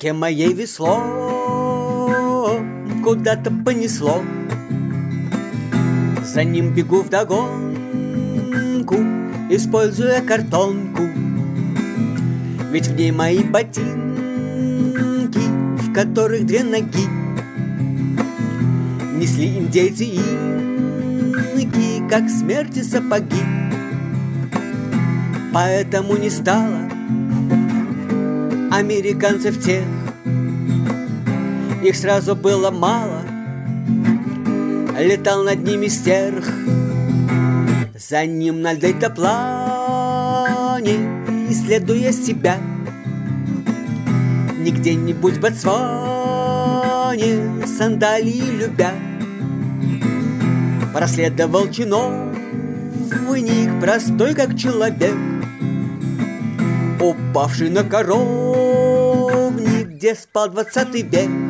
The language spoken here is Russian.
лодке моей весло куда-то понесло. За ним бегу вдогонку, используя картонку, ведь в ней мои ботинки, в которых две ноги. Несли индейцы инки, как смерти сапоги. Поэтому не стало американцев тех, их сразу было мало. Летал над ними стерх, за ним на дельтаплане, исследуя себя. Не где-нибудь в Ботсване, сандалии любя, проследовал чиновник, простой как человек, упавший на коровник, где спал 20 век.